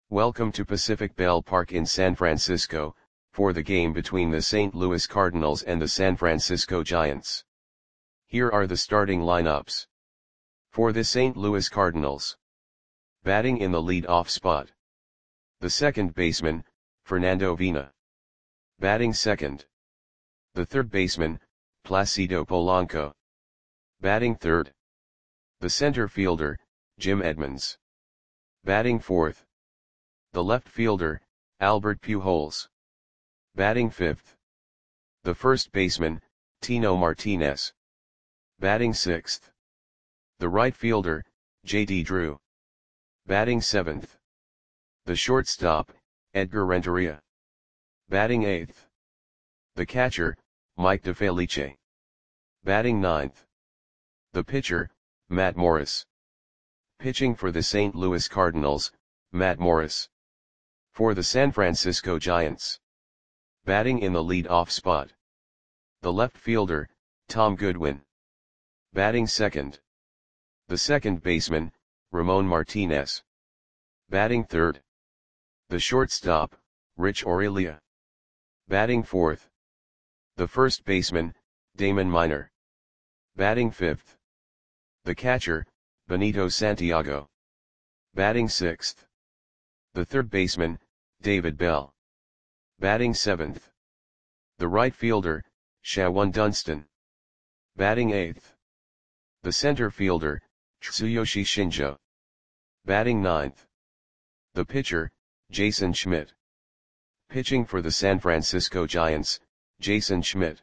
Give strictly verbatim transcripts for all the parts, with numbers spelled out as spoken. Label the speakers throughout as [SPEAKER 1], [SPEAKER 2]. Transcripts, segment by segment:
[SPEAKER 1] Welcome to Pacific Bell Park in San Francisco, for the game between the Saint Louis Cardinals and the San Francisco Giants. Here are the starting lineups. For the Saint Louis Cardinals. Batting in the lead-off spot. The second baseman, Fernando Vina. Batting second. The third baseman, Placido Polanco. Batting third. The center fielder, Jim Edmonds. Batting fourth. The left fielder, Albert Pujols. Batting fifth. The first baseman, Tino Martinez. Batting sixth. The right fielder, J D Drew. Batting seventh. The shortstop, Edgar Renteria. Batting eighth. The catcher, Mike DeFelice. Batting ninth. The pitcher, Matt Morris. Pitching for the Saint Louis Cardinals, Matt Morris. For the San Francisco Giants. Batting in the lead-off spot. The left fielder, Tom Goodwin. Batting second. The second baseman, Ramon Martinez. Batting third. The shortstop, Rich Aurelia. Batting fourth. The first baseman, Damon Minor. Batting fifth. The catcher, Benito Santiago. Batting sixth. The third baseman, David Bell. Batting seventh. The right fielder, Shawan Dunston. Batting eighth. The center fielder, Tsuyoshi Shinjo. Batting ninth. The pitcher, Jason Schmidt. Pitching for the San Francisco Giants, Jason Schmidt.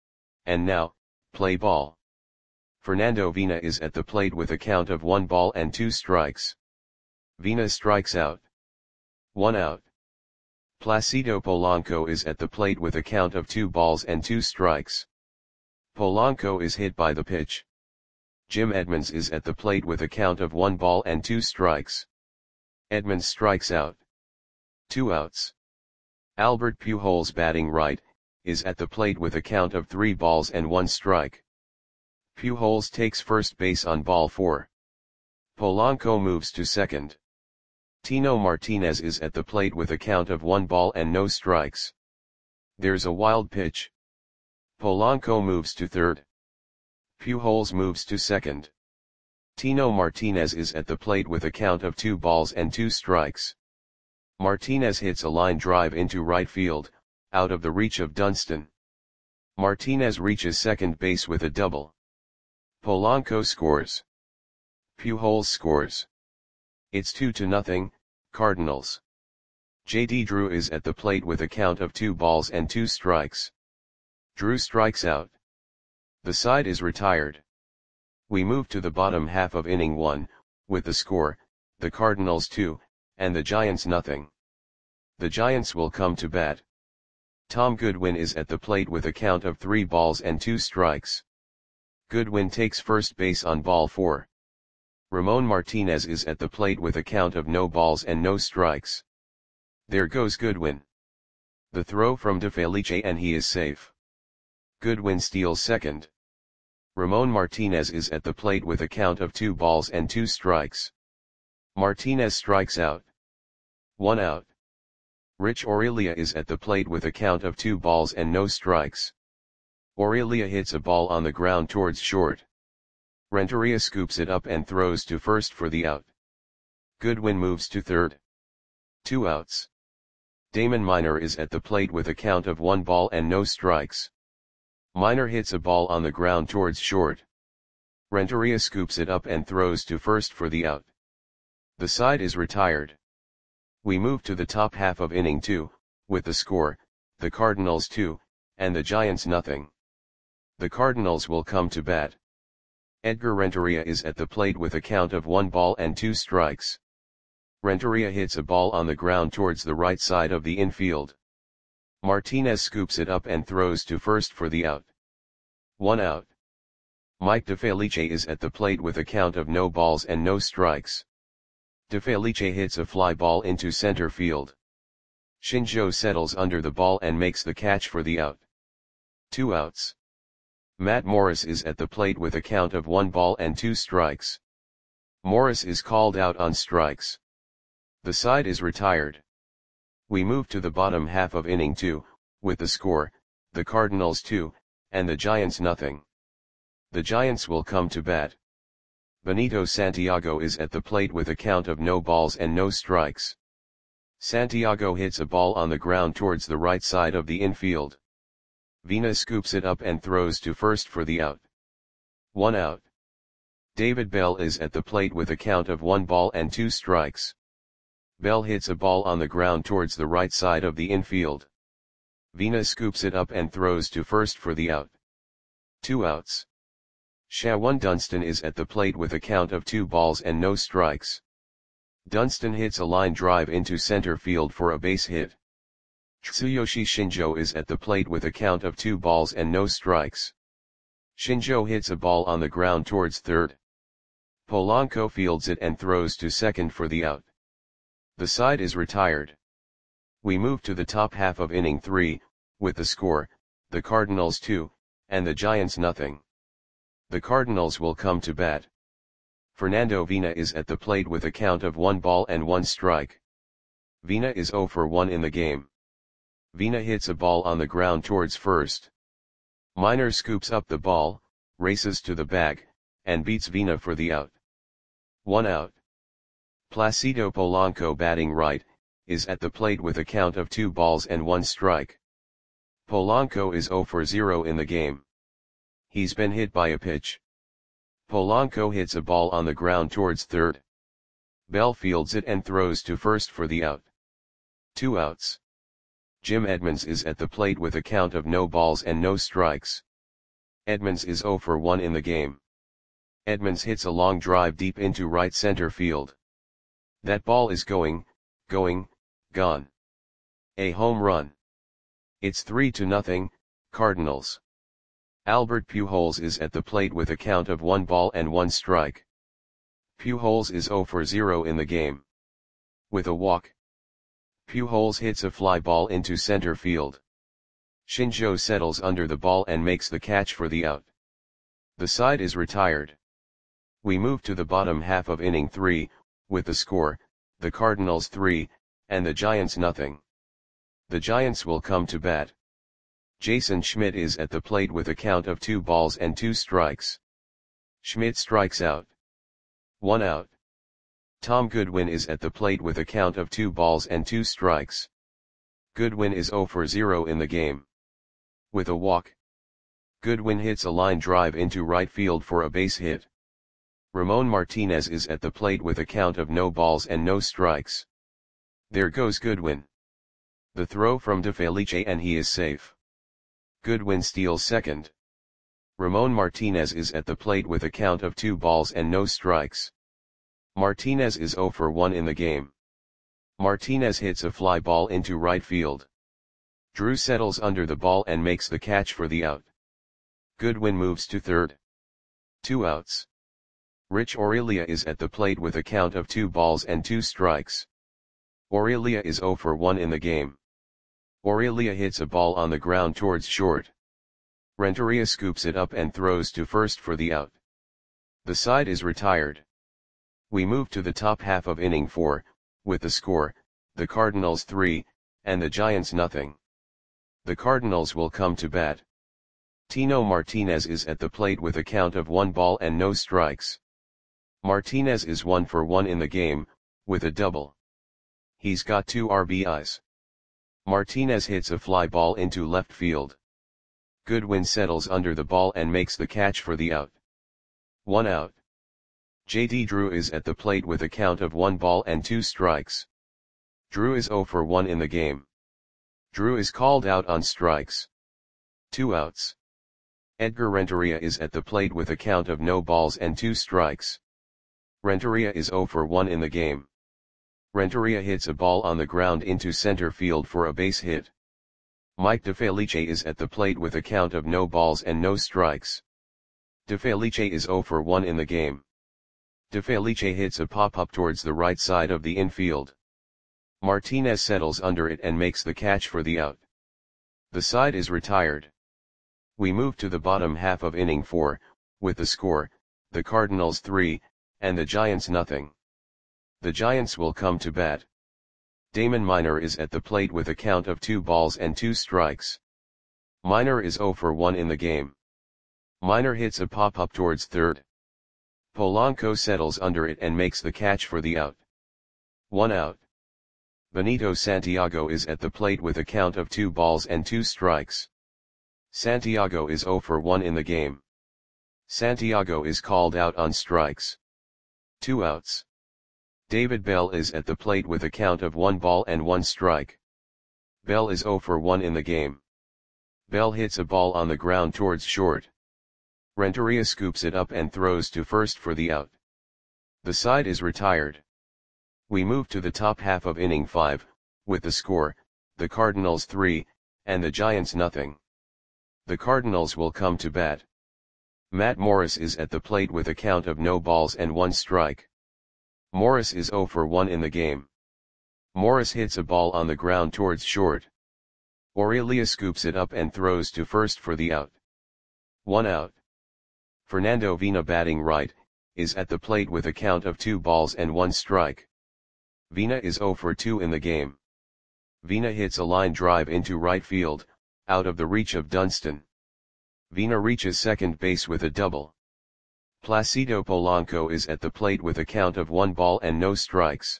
[SPEAKER 1] And now, play ball. Fernando Vina is at the plate with a count of one ball and two strikes. Vina strikes out. One out. Placido Polanco is at the plate with a count of two balls and two strikes. Polanco is hit by the pitch. Jim Edmonds is at the plate with a count of one ball and two strikes. Edmonds strikes out. Two outs. Albert Pujols, batting right, is at the plate with a count of three balls and one strike. Pujols takes first base on ball four. Polanco moves to second. Tino Martinez is at the plate with a count of one ball and no strikes. There's a wild pitch. Polanco moves to third. Pujols moves to second. Tino Martinez is at the plate with a count of two balls and two strikes. Martinez hits a line drive into right field, out of the reach of Dunston. Martinez reaches second base with a double. Polanco scores. Pujols scores. It's two to nothing, Cardinals. J D Drew is at the plate with a count of two balls and two strikes. Drew strikes out. The side is retired. We move to the bottom half of inning one, with the score, the Cardinals two, and the Giants nothing. The Giants will come to bat. Tom Goodwin is at the plate with a count of three balls and two strikes. Goodwin takes first base on ball four. Ramon Martinez is at the plate with a count of no balls and no strikes. There goes Goodwin. The throw from DeFelice and he is safe. Goodwin steals second. Ramon Martinez is at the plate with a count of two balls and two strikes. Martinez strikes out. One out. Rich Aurelia is at the plate with a count of two balls and no strikes. Aurelia hits a ball on the ground towards short. Renteria scoops it up and throws to first for the out. Goodwin moves to third. Two outs. Damon Minor is at the plate with a count of one ball and no strikes. Minor hits a ball on the ground towards short. Renteria scoops it up and throws to first for the out. The side is retired. We move to the top half of inning two, with the score, the Cardinals two, and the Giants nothing. The Cardinals will come to bat. Edgar Renteria is at the plate with a count of one ball and two strikes. Renteria hits a ball on the ground towards the right side of the infield. Martinez scoops it up and throws to first for the out. One out. Mike DeFelice is at the plate with a count of no balls and no strikes. DeFelice hits a fly ball into center field. Shinjo settles under the ball and makes the catch for the out. Two outs. Matt Morris is at the plate with a count of one ball and two strikes. Morris is called out on strikes. The side is retired. We move to the bottom half of inning two, with the score, the Cardinals two, and the Giants nothing. The Giants will come to bat. Benito Santiago is at the plate with a count of no balls and no strikes. Santiago hits a ball on the ground towards the right side of the infield. Vina scoops it up and throws to first for the out. One out. David Bell is at the plate with a count of one ball and two strikes. Bell hits a ball on the ground towards the right side of the infield. Vina scoops it up and throws to first for the out. Two outs. Shawan Dunston is at the plate with a count of two balls and no strikes. Dunston hits a line drive into center field for a base hit. Tsuyoshi Shinjo is at the plate with a count of two balls and no strikes. Shinjo hits a ball on the ground towards third. Polanco fields it and throws to second for the out. The side is retired. We move to the top half of inning three, with the score, the Cardinals two, and the Giants nothing. The Cardinals will come to bat. Fernando Vina is at the plate with a count of one ball and one strike. Vina is zero for one in the game. Vina hits a ball on the ground towards first. Minor scoops up the ball, races to the bag, and beats Vina for the out. One out. Placido Polanco, batting right, is at the plate with a count of two balls and one strike. Polanco is zero for zero in the game. He's been hit by a pitch. Polanco hits a ball on the ground towards third. Bell fields it and throws to first for the out. Two outs. Jim Edmonds is at the plate with a count of no balls and no strikes. Edmonds is zero for one in the game. Edmonds hits a long drive deep into right center field. That ball is going, going, gone. A home run. It's three to nothing, Cardinals. Albert Pujols is at the plate with a count of one ball and one strike. Pujols is zero for zero in the game. With a walk. Pujols hits a fly ball into center field. Shinjo settles under the ball and makes the catch for the out. The side is retired. We move to the bottom half of inning three, with the score, the Cardinals three, and the Giants nothing. The Giants will come to bat. Jason Schmidt is at the plate with a count of two balls and two strikes. Schmidt strikes out. One out. Tom Goodwin is at the plate with a count of two balls and two strikes. Goodwin is zero for zero in the game. With a walk. Goodwin hits a line drive into right field for a base hit. Ramon Martinez is at the plate with a count of no balls and no strikes. There goes Goodwin. The throw from DeFelice and he is safe. Goodwin steals second. Ramon Martinez is at the plate with a count of two balls and no strikes. Martinez is zero for one in the game. Martinez hits a fly ball into right field. Drew settles under the ball and makes the catch for the out. Goodwin moves to third. Two outs. Rich Aurelia is at the plate with a count of two balls and two strikes. Aurelia is zero for one in the game. Aurelia hits a ball on the ground towards short. Renteria scoops it up and throws to first for the out. The side is retired. We move to the top half of inning four, with the score, the Cardinals three, and the Giants nothing. The Cardinals will come to bat. Tino Martinez is at the plate with a count of one ball and no strikes. Martinez is one for one in the game, with a double. He's got two R B Is. Martinez hits a fly ball into left field. Goodwin settles under the ball and makes the catch for the out. One out. J D Drew is at the plate with a count of one ball and two strikes. Drew is zero for one in the game. Drew is called out on strikes. Two outs. Edgar Renteria is at the plate with a count of no balls and two strikes. Renteria is zero for one in the game. Renteria hits a ball on the ground into center field for a base hit. Mike DeFelice is at the plate with a count of no balls and no strikes. DeFelice is zero for one in the game. DeFelice hits a pop-up towards the right side of the infield. Martinez settles under it and makes the catch for the out. The side is retired. We move to the bottom half of inning four, with the score, the Cardinals three, and the Giants nothing. The Giants will come to bat. Damon Minor is at the plate with a count of two balls and two strikes. Minor is zero for one in the game. Minor hits a pop-up towards third. Polanco settles under it and makes the catch for the out. One out. Benito Santiago is at the plate with a count of two balls and two strikes. Santiago is zero for one in the game. Santiago is called out on strikes. Two outs. David Bell is at the plate with a count of one ball and one strike. Bell is zero for one in the game. Bell hits a ball on the ground towards short. Renteria scoops it up and throws to first for the out. The side is retired. We move to the top half of inning five, with the score, the Cardinals three, and the Giants nothing. The Cardinals will come to bat. Matt Morris is at the plate with a count of no balls and one strike. Morris is zero for one in the game. Morris hits a ball on the ground towards short. Aurelia scoops it up and throws to first for the out. One out. Fernando Vina, batting right, is at the plate with a count of two balls and one strike. Vina is zero for two in the game. Vina hits a line drive into right field, out of the reach of Dunston. Vina reaches second base with a double. Placido Polanco is at the plate with a count of one ball and no strikes.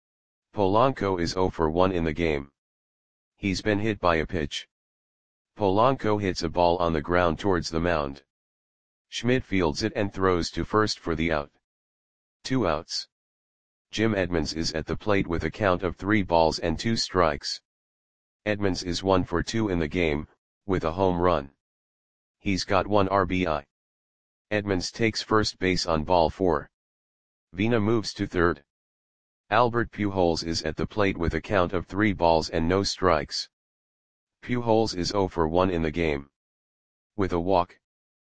[SPEAKER 1] Polanco is zero for one in the game. He's been hit by a pitch. Polanco hits a ball on the ground towards the mound. Schmidt fields it and throws to first for the out. Two outs. Jim Edmonds is at the plate with a count of three balls and two strikes. Edmonds is one for two in the game, with a home run. He's got one R B I. Edmonds takes first base on ball four. Vina moves to third. Albert Pujols is at the plate with a count of three balls and no strikes. Pujols is zero for one in the game. With a walk.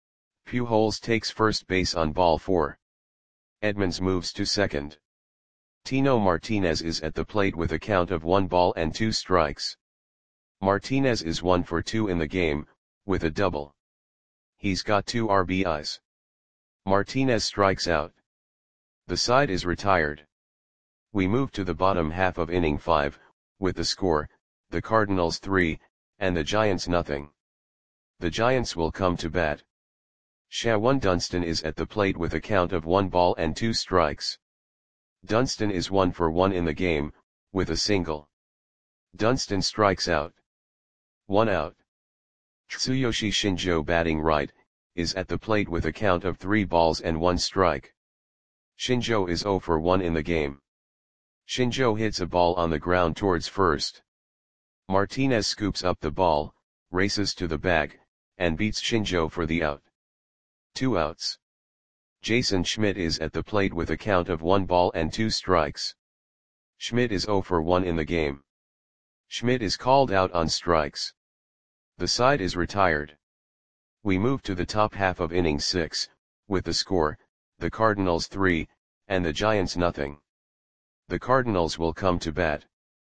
[SPEAKER 1] Pujols takes first base on ball four. Edmonds moves to second. Tino Martinez is at the plate with a count of one ball and two strikes. Martinez is one for two in the game, with a double. He's got two R B Is. Martinez strikes out. The side is retired. We move to the bottom half of inning five, with the score, the Cardinals three, and the Giants nothing. The Giants will come to bat. Shawan Dunston is at the plate with a count of one ball and two strikes. Dunston is one for one in the game, with a single. Dunston strikes out. One out. Tsuyoshi Shinjo, batting right, is at the plate with a count of three balls and one strike. Shinjo is zero for one in the game. Shinjo hits a ball on the ground towards first. Martinez scoops up the ball, races to the bag, and beats Shinjo for the out. Two outs. Jason Schmidt is at the plate with a count of one ball and two strikes. Schmidt is zero for one in the game. Schmidt is called out on strikes. The side is retired. We move to the top half of inning six, with the score, the Cardinals three, and the Giants nothing. The Cardinals will come to bat.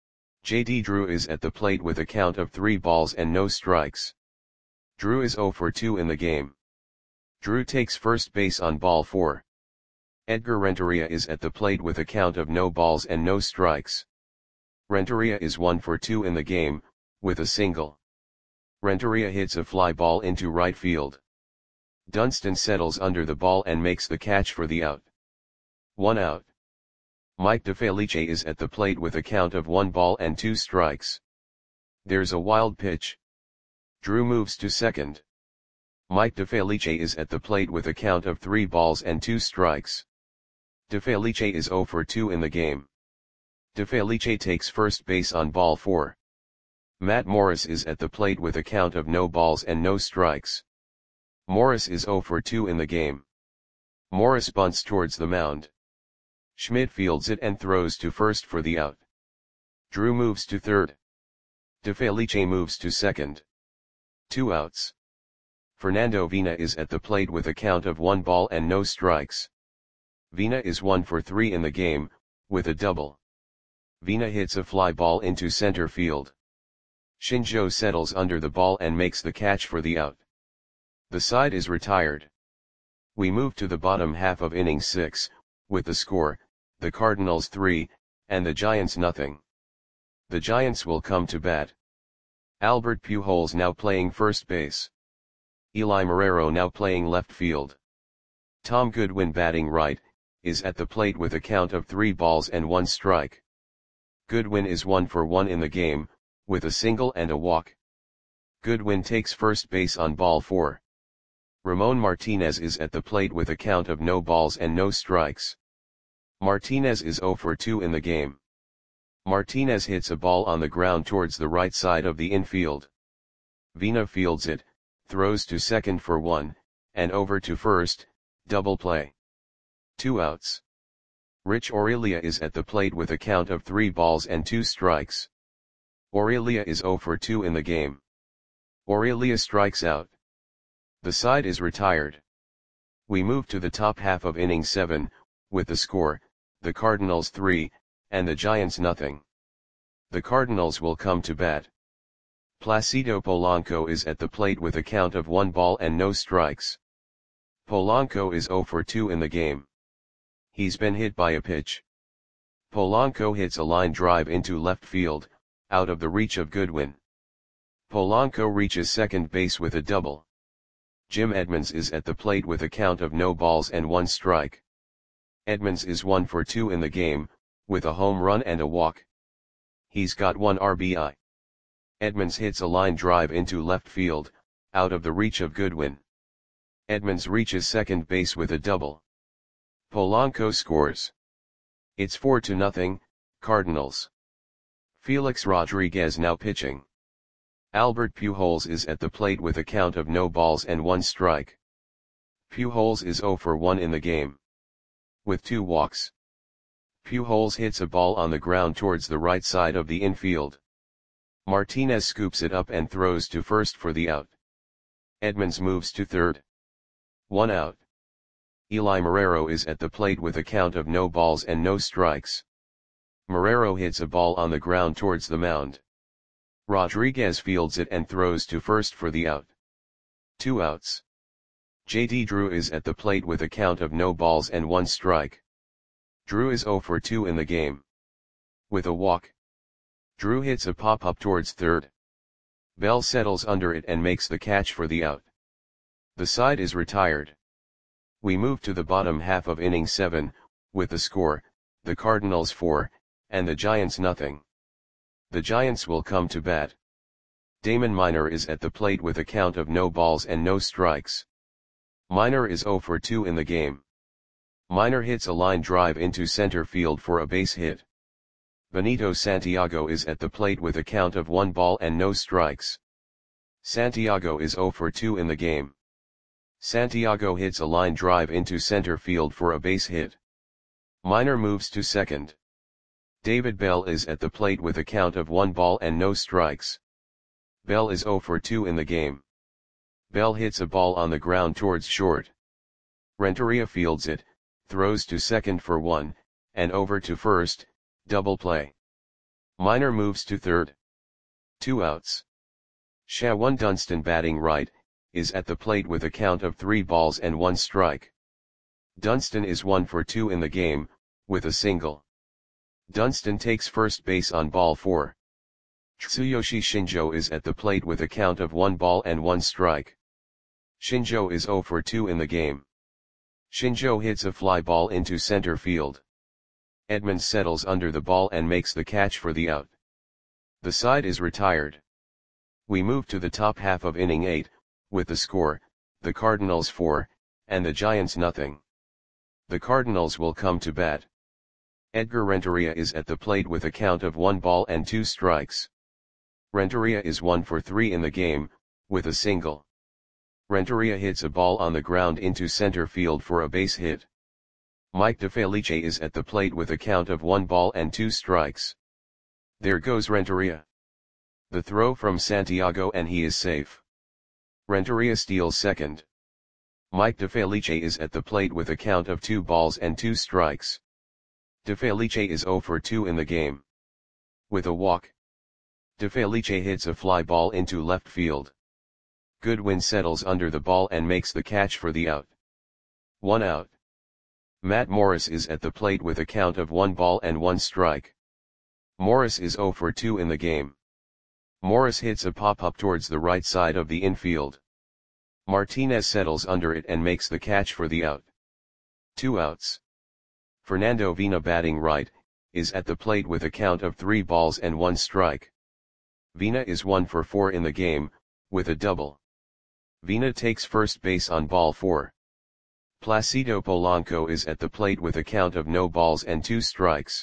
[SPEAKER 1] J D Drew is at the plate with a count of three balls and no strikes. Drew is zero for two in the game. Drew takes first base on ball four. Edgar Renteria is at the plate with a count of no balls and no strikes. Renteria is one for two in the game, with a single. Renteria hits a fly ball into right field. Dunston settles under the ball and makes the catch for the out. One out. Mike DeFelice is at the plate with a count of one ball and two strikes. There's a wild pitch. Drew moves to second. Mike DeFelice is at the plate with a count of three balls and two strikes. DeFelice is zero for two in the game. DeFelice takes first base on ball four. Matt Morris is at the plate with a count of no balls and no strikes. Morris is zero for two in the game. Morris bunts towards the mound. Schmidt fields it and throws to first for the out. Drew moves to third. DeFelice moves to second. Two outs. Fernando Vina is at the plate with a count of one ball and no strikes. Vina is one for three in the game, with a double. Vina hits a fly ball into center field. Shinjo settles under the ball and makes the catch for the out. The side is retired. We move to the bottom half of inning six, with the score, the Cardinals three, and the Giants nothing. The Giants will come to bat. Albert Pujols now playing first base. Eli Marrero now playing left field. Tom Goodwin batting right, is at the plate with a count of three balls and one strike. Goodwin is one for one in the game, with a single and a walk. Goodwin takes first base on ball four. Ramon Martinez is at the plate with a count of no balls and no strikes. Martinez is zero for two in the game. Martinez hits a ball on the ground towards the right side of the infield. Vina fields it, throws to second for one, and over to first, double play. Two outs. Rich Aurelia is at the plate with a count of three balls and two strikes. Aurelia is zero for two in the game. Aurelia strikes out. The side is retired. We move to the top half of inning seven, with the score, the Cardinals three, and the Giants nothing. The Cardinals will come to bat. Placido Polanco is at the plate with a count of one ball and no strikes. Polanco is zero for two in the game. He's been hit by a pitch. Polanco hits a line drive into left field, out of the reach of Goodwin. Polanco reaches second base with a double. Jim Edmonds is at the plate with a count of no balls and one strike. Edmonds is one for two in the game, with a home run and a walk. He's got one R B I. Edmonds hits a line drive into left field, out of the reach of Goodwin. Edmonds reaches second base with a double. Polanco scores. It's four to nothing, Cardinals. Felix Rodriguez now pitching. Albert Pujols is at the plate with a count of no balls and one strike. Pujols is zero for one in the game. With two walks. Pujols hits a ball on the ground towards the right side of the infield. Martinez scoops it up and throws to first for the out. Edmonds moves to third. One out. Eli Marrero is at the plate with a count of no balls and no strikes. Marrero hits a ball on the ground towards the mound. Rodriguez fields it and throws to first for the out. Two outs. J D Drew is at the plate with a count of no balls and one strike. Drew is zero for two in the game. With a walk. Drew hits a pop-up towards third. Bell settles under it and makes the catch for the out. The side is retired. We move to the bottom half of inning seven, with the score, the Cardinals four, and the Giants nothing. The Giants will come to bat. Damon Minor is at the plate with a count of no balls and no strikes. Minor is zero for two in the game. Minor hits a line drive into center field for a base hit. Benito Santiago is at the plate with a count of one ball and no strikes. Santiago is zero for two in the game. Santiago hits a line drive into center field for a base hit. Minor moves to second. David Bell is at the plate with a count of one ball and no strikes. Bell is zero for two in the game. Bell hits a ball on the ground towards short. Renteria fields it, throws to second for one, and over to first, double play. Minor moves to third. Two outs. Shawan Dunston batting right, is at the plate with a count of three balls and one strike. Dunston is one for two in the game, with a single. Dunston takes first base on ball four. Tsuyoshi Shinjo is at the plate with a count of one ball and one strike. Shinjo is zero for two in the game. Shinjo hits a fly ball into center field. Edmonds settles under the ball and makes the catch for the out. The side is retired. We move to the top half of inning eight, with the score, the Cardinals four, and the Giants nothing. The Cardinals will come to bat. Edgar Renteria is at the plate with a count of one ball and two strikes. Renteria is one for three in the game, with a single. Renteria hits a ball on the ground into center field for a base hit. Mike DeFelice is at the plate with a count of one ball and two strikes. There goes Renteria. The throw from Santiago and he is safe. Renteria steals second. Mike DeFelice is at the plate with a count of two balls and two strikes. DeFelice is zero for two in the game. With a walk. DeFelice hits a fly ball into left field. Goodwin settles under the ball and makes the catch for the out. One out. Matt Morris is at the plate with a count of one ball and one strike. Morris is zero for two in the game. Morris hits a pop-up towards the right side of the infield. Martinez settles under it and makes the catch for the out. Two outs. Fernando Vina, batting right, is at the plate with a count of three balls and one strike. Vina is one for four in the game, with a double. Vina takes first base on ball four. Placido Polanco is at the plate with a count of no balls and two strikes.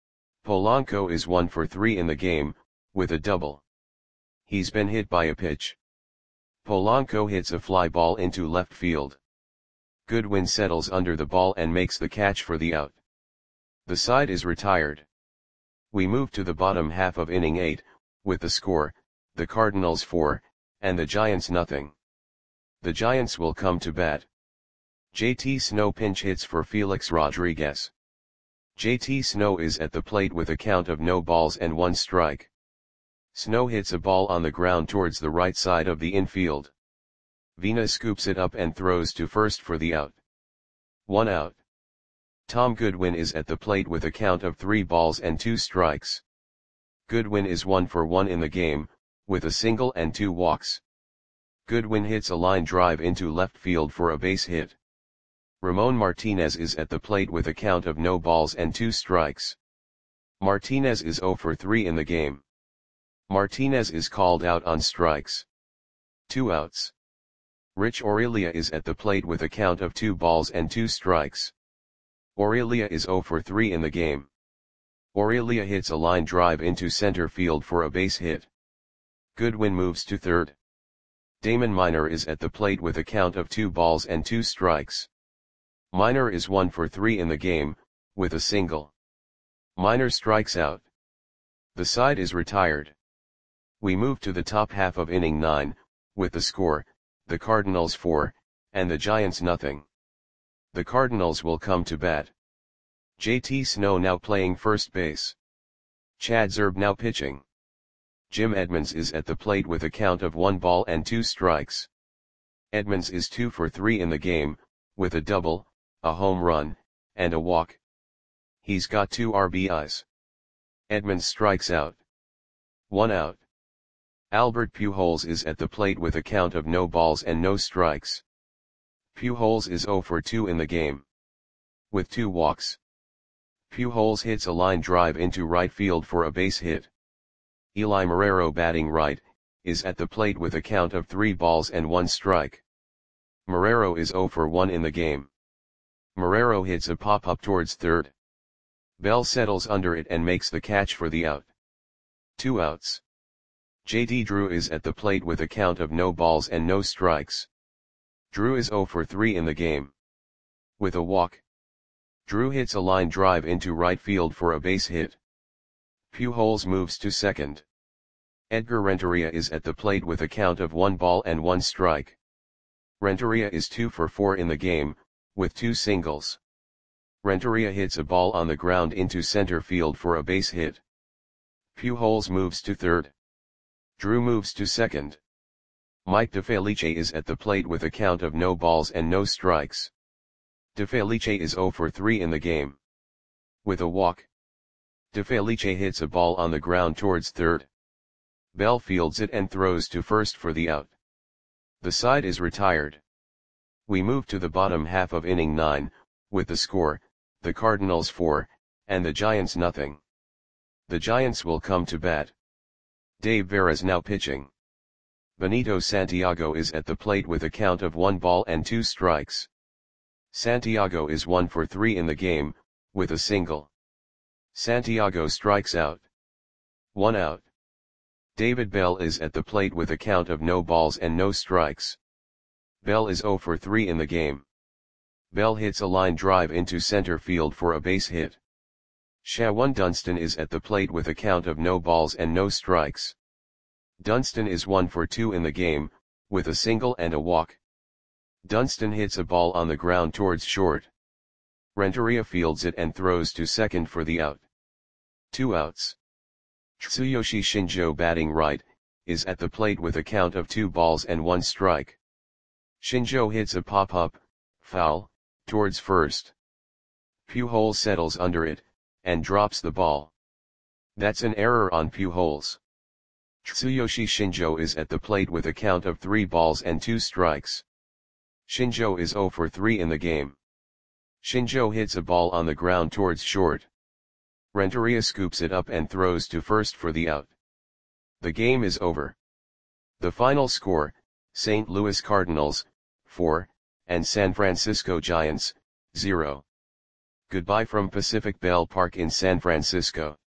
[SPEAKER 1] Polanco is one for three in the game, with a double. He's been hit by a pitch. Polanco hits a fly ball into left field. Goodwin settles under the ball and makes the catch for the out. The side is retired. We move to the bottom half of inning eight, with the score, the Cardinals four, and the Giants nothing. The Giants will come to bat. J T Snow pinch hits for Felix Rodriguez. J T Snow is at the plate with a count of no balls and one strike. Snow hits a ball on the ground towards the right side of the infield. Vina scoops it up and throws to first for the out. One out. Tom Goodwin is at the plate with a count of three balls and two strikes. Goodwin is one for one in the game, with a single and two walks. Goodwin hits a line drive into left field for a base hit. Ramon Martinez is at the plate with a count of no balls and two strikes. Martinez is zero for three in the game. Martinez is called out on strikes. Two outs. Rich Aurelia is at the plate with a count of two balls and two strikes. Aurelia is zero for three in the game. Aurelia hits a line drive into center field for a base hit. Goodwin moves to third. Damon Minor is at the plate with a count of two balls and two strikes. Minor is one for three in the game, with a single. Minor strikes out. The side is retired. We move to the top half of inning nine, with the score, the Cardinals four, and the Giants nothing. The Cardinals will come to bat. J T Snow now playing first base. Chad Zerb now pitching. Jim Edmonds is at the plate with a count of one ball and two strikes. Edmonds is two for three in the game, with a double, a home run, and a walk. He's got two R B Is. Edmonds strikes out. One out. Albert Pujols is at the plate with a count of no balls and no strikes. Pujols is zero for two in the game. With two walks. Pujols hits a line drive into right field for a base hit. Eli Marrero, batting right, is at the plate with a count of three balls and one strike. Marrero is zero for one in the game. Marrero hits a pop-up towards third. Bell settles under it and makes the catch for the out. Two outs. J D Drew is at the plate with a count of no balls and no strikes. Drew is zero for three in the game. With a walk. Drew hits a line drive into right field for a base hit. Pujols moves to second. Edgar Renteria is at the plate with a count of one ball and one strike. Renteria is two for four in the game, with two singles. Renteria hits a ball on the ground into center field for a base hit. Pujols moves to third. Drew moves to second. Mike DeFelice is at the plate with a count of no balls and no strikes. DeFelice is zero for three in the game. With a walk. DeFelice hits a ball on the ground towards third. Bell fields it and throws to first for the out. The side is retired. We move to the bottom half of inning nine, with the score, the Cardinals four, and the Giants nothing. The Giants will come to bat. Dave Veras now pitching. Benito Santiago is at the plate with a count of one ball and two strikes. Santiago is one for three in the game, with a single. Santiago strikes out. One out. David Bell is at the plate with a count of no balls and no strikes. Bell is zero for three in the game. Bell hits a line drive into center field for a base hit. Shawan Dunston is at the plate with a count of no balls and no strikes. Dunston is one for two in the game, with a single and a walk. Dunston hits a ball on the ground towards short. Renteria fields it and throws to second for the out. Two outs. Tsuyoshi Shinjo, batting right, is at the plate with a count of two balls and one strike. Shinjo hits a pop-up, foul, towards first. Pujols settles under it, and drops the ball. That's an error on Pujols. Tsuyoshi Shinjo is at the plate with a count of three balls and two strikes. Shinjo is zero for three in the game. Shinjo hits a ball on the ground towards short. Renteria scoops it up and throws to first for the out. The game is over. The final score, Saint Louis Cardinals, four, and San Francisco Giants, zero. Goodbye from Pacific Bell Park in San Francisco.